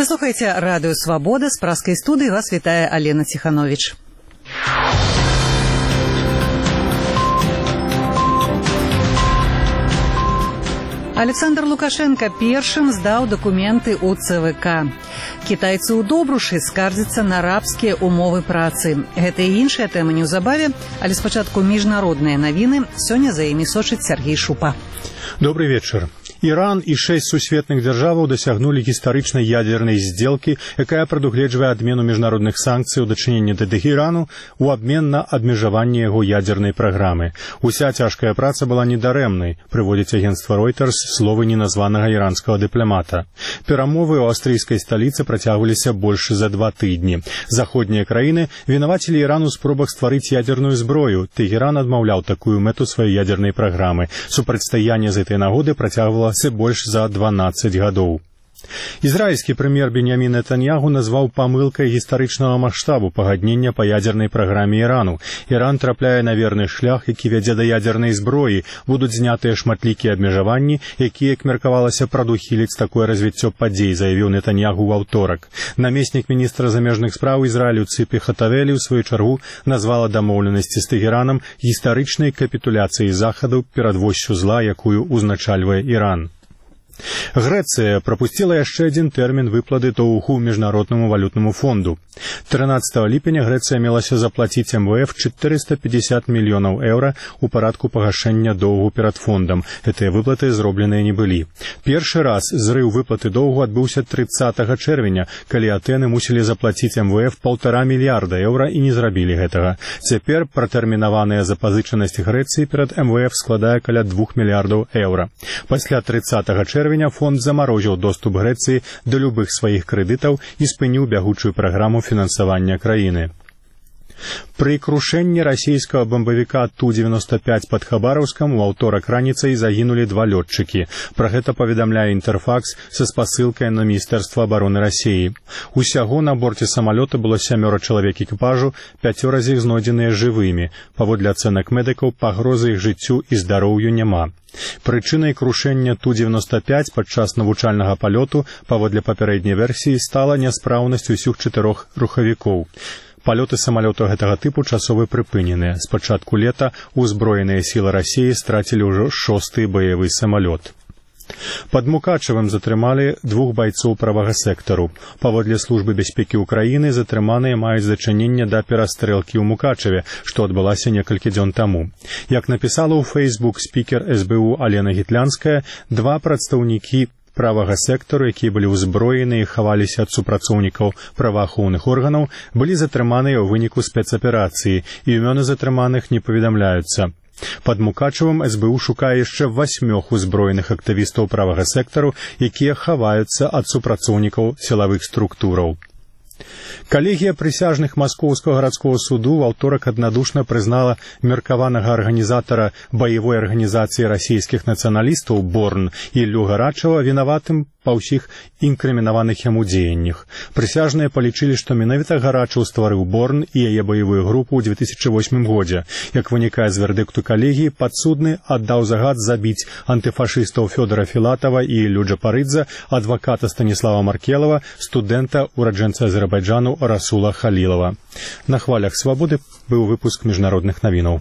Вы слухаеце радыё «Свабода», з праскай студыі вас вітае Алена Ціхановіч. Александр Лукашенко першым здаў дакументы ў ЦВК. Кітайцы ў Добрушы скардзяцца на рабскія умовы працы. Гэта і іншыя тэмы неўзабаве, але спачатку міжнародныя навіны. Сёння за імі сочыць Сергей Шупа. Добрый вечер. Иран и 6 сусветных держав досягнули гістарычнай ядерной сделки, якая прадугледжвае адмену міжнародных санкцый у дачыненні да Ірану у абмен на абмежаванне яго ядерной праграмы. Уся цяжкая праца была недарэмнай, прыводзіць агенцтва Reuters словы неназванага іранскага дыпламата. Перамовы ў аўстрыйскай сталіцы працягваліся больш за 2 тыдні. Заходнія краіны вінавацілі Іран у спробах стварыць ядерную зброю. Тэгеран адмаўляў такую мэту сваёй ядернай праграмы. Супрацьстаянне з этой нагоды працягвала больш за 12 гадоў. Ізраільскі прэм'ер Беньямін Нетаньяху назваў памылкай гістарычнага маштабу пагаднення па ядернай праграме Ірану. Іран трапляе на верны шлях, які вядзе да ядернай зброі. Будуць знятыя шматлікія абмежаванні, якія, як меркавалася, прадухіліць такое развіццё падзей, заявіў Нетаньяху ў аўторак. Намеснік міністра замежных спраў Ізраілю Ципі Хатавелі ў сваю чаргу назвала дамоўленасці з Тэгеранам гістарычнай капітуляцыяй Захаду перад восцю зла, якую узначальвае Іран. Грэцыя прапусціла яшчэ адзін тэрмін выплаты доўгу міжнароднаму валютнаму фонду. 13 ліпеня Грэцыя мелася заплаціць МВФ 450 мільёнаў еўра ў парадку пагашэння доўгу перад фондам. Гэтыя выплаты зробленыя не былі. Першы раз зрыў выплаты доўгу адбыўся 30 чэрвеня, калі Атэны мусілі заплаціць МВФ 1,5 мільярда еўра і не зрабілі гэтага. Цяпер пратэрмінаваная запазычанасць Грэцыі перад МВФ складае каля 2 мільярдаў еўра. Пасля 30 чэрвеня фонд замарозіў доступ Грэцыі да любых сваіх крэдытаў і спыніў бягучую праграму фінансавання краіны. Пры крушэнні расійскага бамбавіка Ту-95 пад Хабараўскам у аўторак раніцай загінулі 2 лётчыкі. Пра гэта паведамляе Інтэрфакс са спасылкай на Міністэрства абароны Расіі. Усяго на борце самалёта было 7 чалавек экіпажу, 5 з іх знойдзеныя жывымі. Паводле ацэнак медыкаў, пагрозы іх жыццю і здароўю няма. Прычынай крушэння Ту-95 падчас навучальнага палёту, паводле папярэдняй версіі, стала няспраўнасць усіх 4 рухавікоў. Палёты самалётаў гэтага тыпу часова прыпыненыя. З пачатку лета узброеныя сілы Расіі страцілі ўжо 6-й баявы самалёт. Пад Мукачавым затрымалі 2 байцоў правага сектару. Паводле службы бяспекі ўкраіны затрыманыя маюць дачыненне да перастрэлкі ў Мукачаве, што адбылася некалькі дзён таму. Як напісала ў Facebook спікер СБУ Алена Гітлянская, 2 прадстаўнікі правага сектару, якія былі ўзброены і хаваліся ад супрацоўнікаў праваахоўных органаў, былі затрыманыя ў выніку спецаперацыі, і імёны затрыманых не паведамляюцца. Пад Мукачавым СБУ шукае яшчэ 8 узброеных актывістаў правага сектару, якія хаваюцца ад супрацоўнікаў сілавых структураў. Калегія прысяжных Маскоўскага гарадскога суду ў аўторак аднадушна прызнала меркаванага арганізатара баявой арганізацыі расійскіх нацыяналістаў Борн Іллю Гарачава вінаватым па ўсіх інкрымінаваных яму дзеяннях. Прысяжныя палічылі, што менавіта Гарачаў стварыў Борн і яе баявую групу ў 2008 годзе. Як вынікае з вердыкту калегіі, падсудны аддаў загад забіць антыфашыстаў Фёдора Філатава і Іллю Джапарыдзе, адваката Станіслава Маркелава, студэнта, ураджэнца Азербайджану Расула Халілава. На хвалях «Свабоды» быў выпуск міжнародных навінаў.